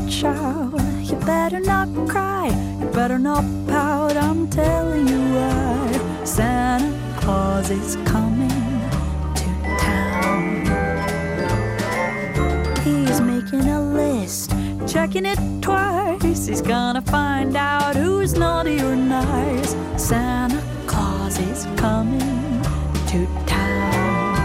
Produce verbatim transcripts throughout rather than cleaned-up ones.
watch out. You better not cry, you better not pout. I'm telling you why. Santa Claus is coming to town. He's making a list, checking it twice. He's gonna find out who's naughty or nice. Santa Claus is coming to town.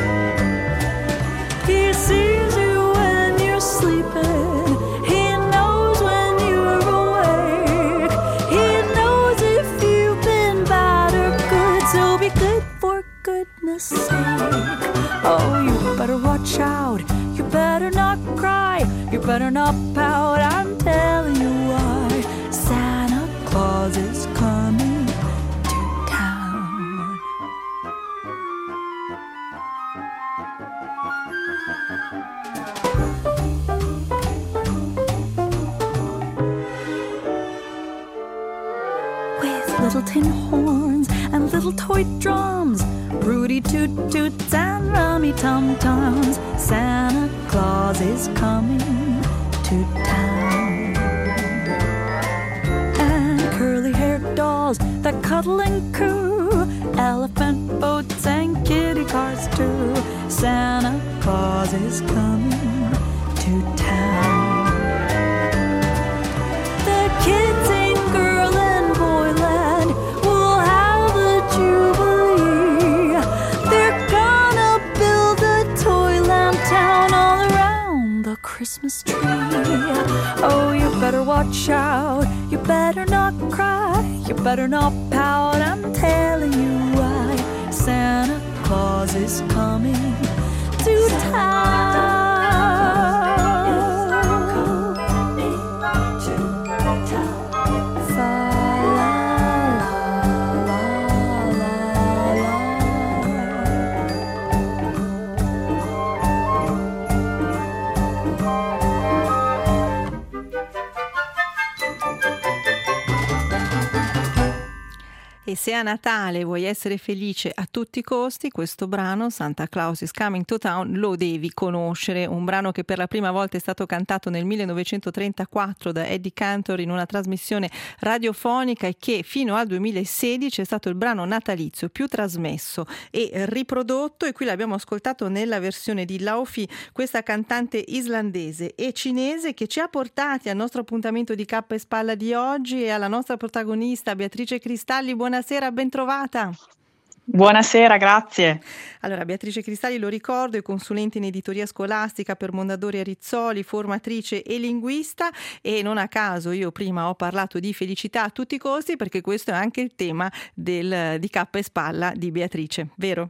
He sees you when you're sleeping. He knows when you're awake. He knows if you've been bad or good. So be good for goodness sake. Oh, you better watch out. You better not cry. You better not pout. I'm telling you why. Santa Claus is coming to town. With little tin horns and little toy drums, Rudy toot toots and rummy tum tums, Santa Claus is coming to town. And curly haired dolls that cuddle and coo, elephant boats and kitty cars too, Santa Claus is coming to town. The kids in girl and boyland will have a jubilee. They're gonna build a toyland town all around the Christmas tree. Oh, you better watch out. You better not cry. You better not pout. I'm telling you why. Santa Claus is coming to town. E se a Natale vuoi essere felice a tutti i costi, questo brano, Santa Claus is Coming to Town, lo devi conoscere. Un brano che per la prima volta è stato cantato nel millenovecentotrentaquattro da Eddie Cantor in una trasmissione radiofonica e che fino al duemilasedici è stato il brano natalizio più trasmesso e riprodotto. E qui l'abbiamo ascoltato nella versione di Laufey, questa cantante islandese e cinese che ci ha portati al nostro appuntamento di Cappa e Spalla di oggi e alla nostra protagonista Beatrice Cristalli. Buonasera. Buonasera, ben trovata. Buonasera, grazie. Allora, Beatrice Cristalli, lo ricordo, è consulente in editoria scolastica per Mondadori e Rizzoli, formatrice e linguista, e non a caso io prima ho parlato di felicità a tutti i costi perché questo è anche il tema del, di Cappa e Spalla di Beatrice, vero?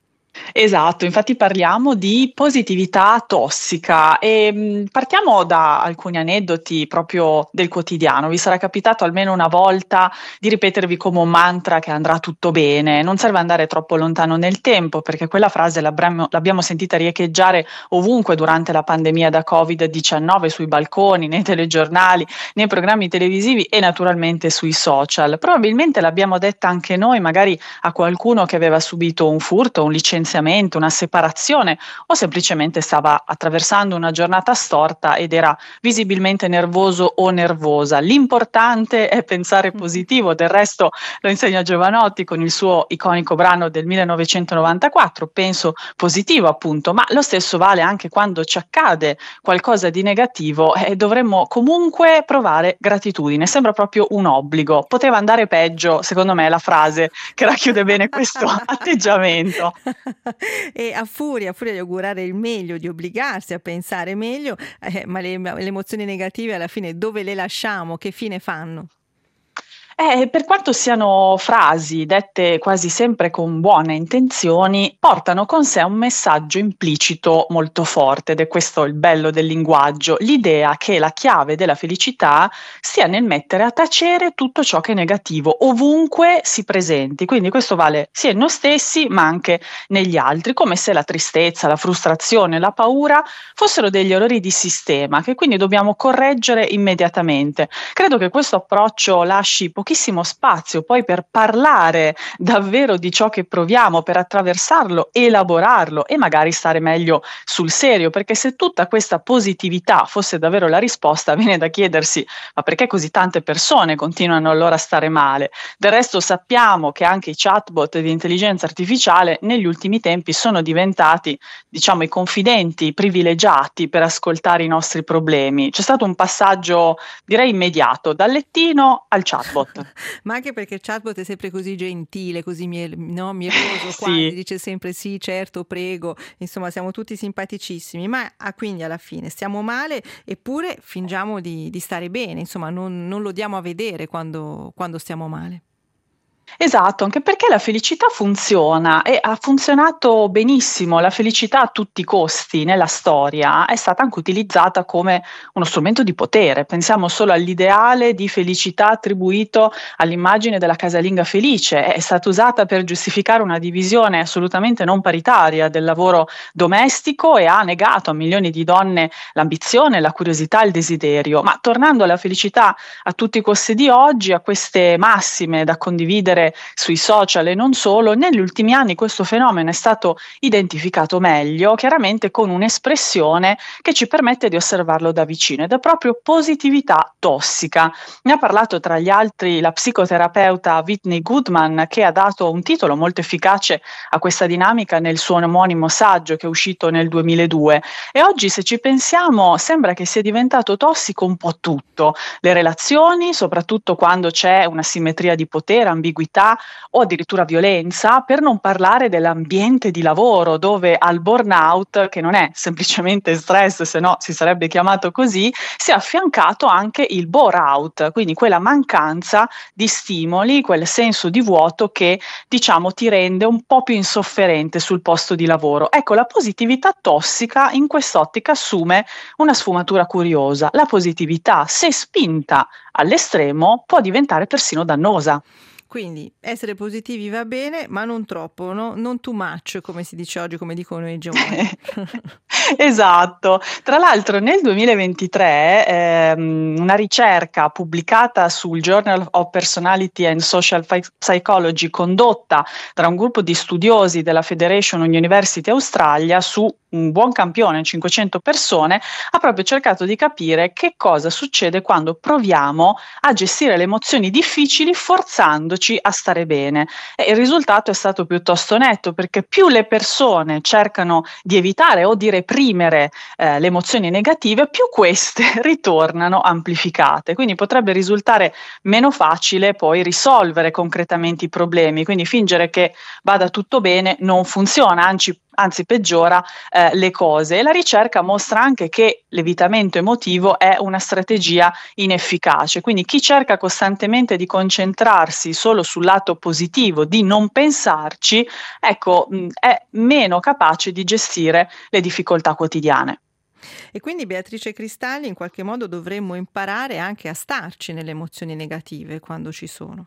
Esatto, infatti parliamo di positività tossica e mh, partiamo da alcuni aneddoti proprio del quotidiano. Vi sarà capitato almeno una volta di ripetervi come un mantra che andrà tutto bene. Non serve andare troppo lontano nel tempo perché quella frase l'abbiamo, l'abbiamo sentita riecheggiare ovunque durante la pandemia da covid diciannove, sui balconi, nei telegiornali, nei programmi televisivi e naturalmente sui social. Probabilmente l'abbiamo detta anche noi, magari a qualcuno che aveva subito un furto, un licenziamento, una separazione o semplicemente stava attraversando una giornata storta ed era visibilmente nervoso o nervosa. L'importante è pensare positivo, del resto lo insegna Giovanotti con il suo iconico brano del millenovecentonovantaquattro, penso positivo appunto, ma lo stesso vale anche quando ci accade qualcosa di negativo e dovremmo comunque provare gratitudine, sembra proprio un obbligo. Poteva andare peggio, secondo me è la frase che racchiude bene questo atteggiamento. E a furia, a furia di augurare il meglio, di obbligarsi a pensare meglio, eh, ma le, le emozioni negative alla fine dove le lasciamo? Che fine fanno? Eh, per quanto siano frasi dette quasi sempre con buone intenzioni, portano con sé un messaggio implicito molto forte ed è questo il bello del linguaggio, l'idea che la chiave della felicità stia nel mettere a tacere tutto ciò che è negativo, ovunque si presenti. Quindi questo vale sia in noi stessi ma anche negli altri, come se la tristezza, la frustrazione, la paura fossero degli errori di sistema che quindi dobbiamo correggere immediatamente. Credo che questo approccio lasci pochissimo spazio poi per parlare davvero di ciò che proviamo, per attraversarlo, elaborarlo e magari stare meglio sul serio, perché se tutta questa positività fosse davvero la risposta, viene da chiedersi: ma perché così tante persone continuano allora a stare male? Del resto sappiamo che anche i chatbot di intelligenza artificiale negli ultimi tempi sono diventati, diciamo, i confidenti privilegiati per ascoltare i nostri problemi. C'è stato un passaggio, direi, immediato, dal lettino al chatbot. Ma anche perché il chatbot è sempre così gentile, così miel- no, mieloso, Sì. quasi, dice sempre sì, certo, prego, insomma siamo tutti simpaticissimi, ma ah, quindi alla fine stiamo male eppure fingiamo di, di stare bene, insomma non, non lo diamo a vedere quando, quando stiamo male. Esatto, anche perché la felicità funziona e ha funzionato benissimo. La felicità a tutti i costi nella storia è stata anche utilizzata come uno strumento di potere. Pensiamo solo all'ideale di felicità attribuito all'immagine della casalinga felice, è stata usata per giustificare una divisione assolutamente non paritaria del lavoro domestico e ha negato a milioni di donne l'ambizione, la curiosità e il desiderio. Ma tornando alla felicità a tutti i costi di oggi, a queste massime da condividere sui social e non solo, negli ultimi anni questo fenomeno è stato identificato meglio, chiaramente con un'espressione che ci permette di osservarlo da vicino, ed è proprio positività tossica. Ne ha parlato tra gli altri la psicoterapeuta Whitney Goodman, che ha dato un titolo molto efficace a questa dinamica nel suo omonimo saggio che è uscito nel duemiladue. E oggi, se ci pensiamo, sembra che sia diventato tossico un po' tutto: le relazioni, soprattutto quando c'è una simmetria di potere, ambiguità o addirittura violenza, per non parlare dell'ambiente di lavoro, dove al burnout, che non è semplicemente stress, se no si sarebbe chiamato così, si è affiancato anche il bore out, quindi quella mancanza di stimoli, quel senso di vuoto che, diciamo, ti rende un po' più insofferente sul posto di lavoro. Ecco, la positività tossica in quest'ottica assume una sfumatura curiosa. La positività, se spinta all'estremo, può diventare persino dannosa. Quindi essere positivi va bene, ma non troppo, no? Non too much, come si dice oggi, come dicono i giovani. Esatto. Tra l'altro nel duemilaventitré ehm, una ricerca pubblicata sul Journal of Personality and Social Psychology, condotta da un gruppo di studiosi della Federation University Australia su un buon campione, cinquecento persone, ha proprio cercato di capire che cosa succede quando proviamo a gestire le emozioni difficili forzandoci a stare bene. E il risultato è stato piuttosto netto, perché più le persone cercano di evitare o di reprimere eh, le emozioni negative, più queste ritornano amplificate. Quindi potrebbe risultare meno facile poi risolvere concretamente i problemi. Quindi fingere che vada tutto bene non funziona, anzi anzi peggiora eh, le cose. E la ricerca mostra anche che l'evitamento emotivo è una strategia inefficace, quindi chi cerca costantemente di concentrarsi solo sul lato positivo, di non pensarci, ecco, mh, è meno capace di gestire le difficoltà quotidiane. E quindi, Beatrice Cristalli, in qualche modo dovremmo imparare anche a starci nelle emozioni negative quando ci sono.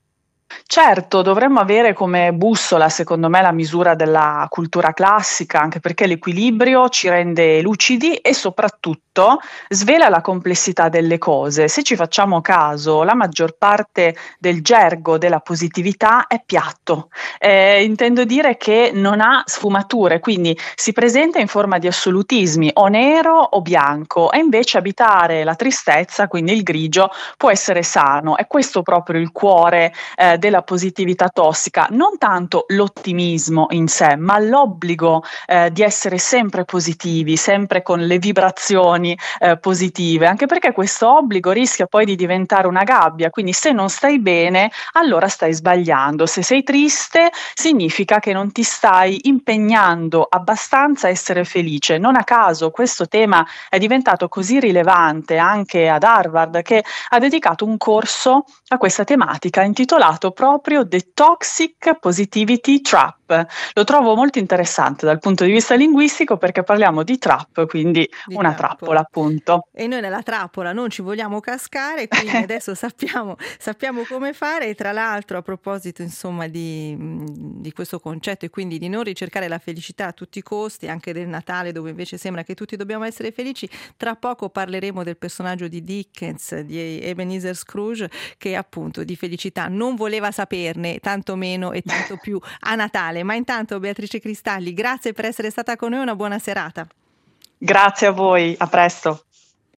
Certo, dovremmo avere come bussola, secondo me, la misura della cultura classica, anche perché l'equilibrio ci rende lucidi e soprattutto svela la complessità delle cose. Se ci facciamo caso, la maggior parte del gergo della positività è piatto. Eh, intendo dire che non ha sfumature, quindi si presenta in forma di assolutismi, o nero o bianco, e invece abitare la tristezza, quindi il grigio, può essere sano. È questo proprio il cuore eh, della positività tossica, non tanto l'ottimismo in sé, ma l'obbligo eh, di essere sempre positivi, sempre con le vibrazioni eh, positive, anche perché questo obbligo rischia poi di diventare una gabbia, quindi se non stai bene, allora stai sbagliando. Se sei triste, significa che non ti stai impegnando abbastanza a essere felice. Non a caso questo tema è diventato così rilevante anche ad Harvard, che ha dedicato un corso a questa tematica intitolato proprio The Toxic Positivity Trap. trap. Lo trovo molto interessante dal punto di vista linguistico perché parliamo di trap, quindi Di una trappola. trappola appunto. E noi nella trappola non ci vogliamo cascare, quindi adesso sappiamo, sappiamo come fare. E tra l'altro, a proposito insomma di, di questo concetto e quindi di non ricercare la felicità a tutti i costi, anche del Natale dove invece sembra che tutti dobbiamo essere felici, tra poco parleremo del personaggio di Dickens, di Ebenezer Scrooge, che appunto di felicità non voleva saperne, tanto meno e tanto più a Natale. Ma intanto, Beatrice Cristalli, grazie per essere stata con noi, una buona serata. Grazie a voi, a presto.